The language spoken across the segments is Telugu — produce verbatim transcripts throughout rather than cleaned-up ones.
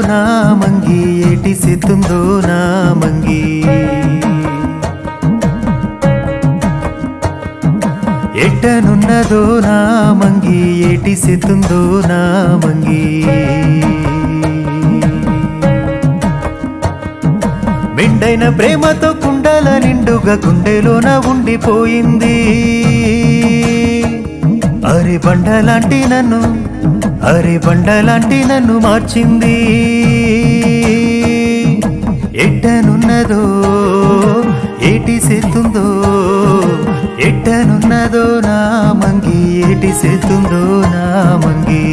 నా మంగి ఏటి సెత్తుందో నా మంగి ఎట్టనున్నదో నా మంగి ఏటి సెత్తుందో నా మంగి మెండైన ప్రేమతో కుండల నిండుగా గుండెలోన ఉండిపోయింది అరే బండలాంటి నన్ను అరే బండలాంటి నన్ను మార్చింది ఎట్టనున్నదో ఏటి సెత్తుందో ఎట్టనున్నదో నా మంగి ఏటి సెత్తుందో నా మంగి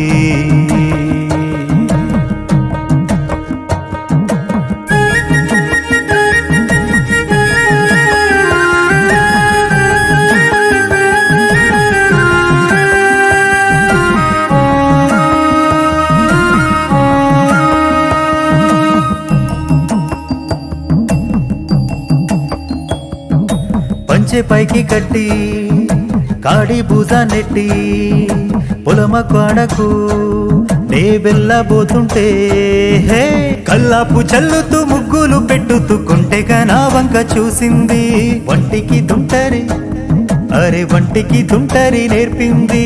పంచె పైకి కట్టి కాడి బూజ నెట్టి పొలమ కాడకు నే వెళ్ళబోతుంటే హే కల్లాపు చల్లుతూ ముగ్గులు పెట్టుతూ కొంటెగా నా వంక చూసింది వంటికి తుంటరి అరే వంటికి తుంటరి నేర్పింది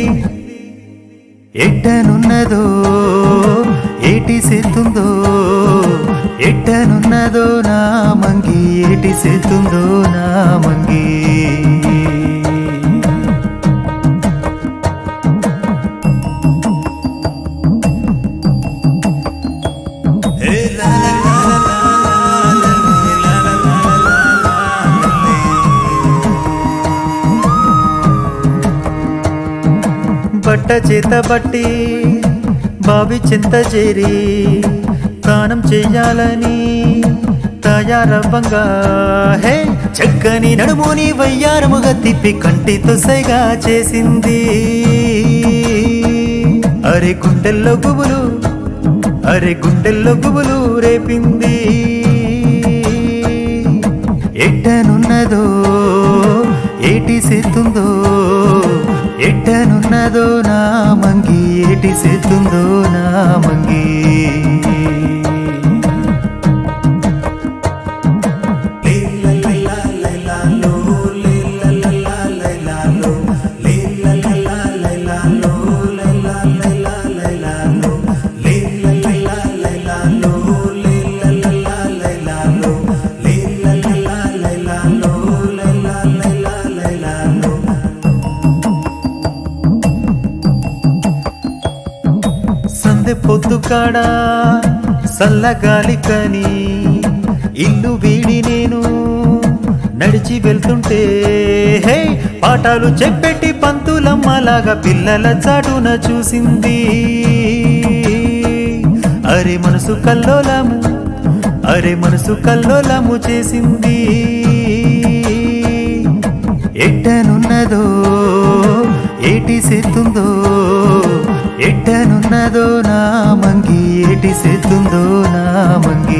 ఎట్టనున్నదో ఏటి సెత్తుందో ఎట్టనున్నదో నా మంగి ఏటి సెత్తుందో నా మంగి బట్ట చేత బట్టి బావి చింత చేరి స్నానం చెయ్యాలని తయారవ్వంగా హే చక్కని నడుముని వయ్యారముగా తిప్పి కంటితో సైగా చేసింది అరే గుండెల్లో గుబులు అరే గుండెల్లో గుబులు రేపింది ఎట్టనున్నదో ఏటి సెత్తుందో ఎట్టనున్నదో నా మంగి ఏటి సెత్తుందో నా మంగి పొద్దు కాడా సల్లగాలి కని ఇల్లు వీడి నేను నడిచి వెళ్తుంటే హే పాఠాలు చెప్పెట్టి పంతులమ్మలాగా పిల్లల చాటున చూసింది అరే మనసు కల్లోలము అరే మనసు కల్లోలము చేసింది ఎట్టనున్నదో ఏటి సెత్తుందో ఎట్టనున్నదో నా మంగి ఏటి సెత్తుందో నా మంగి